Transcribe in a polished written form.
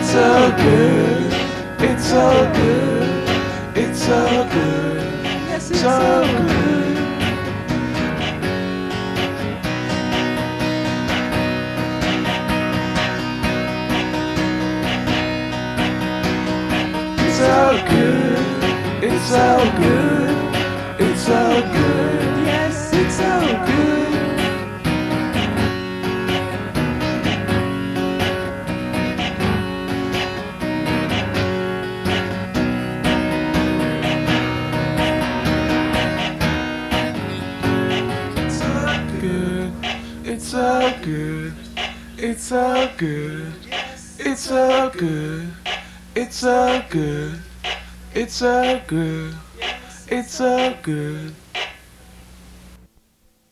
so good. It's so good. It's so good. Yes, it's So so good. It's so good. It's so good. It's so good. Yes, It's so good. It's so good. It's so good. It's so good. It's so good. It's so good. It's so good. It's so good.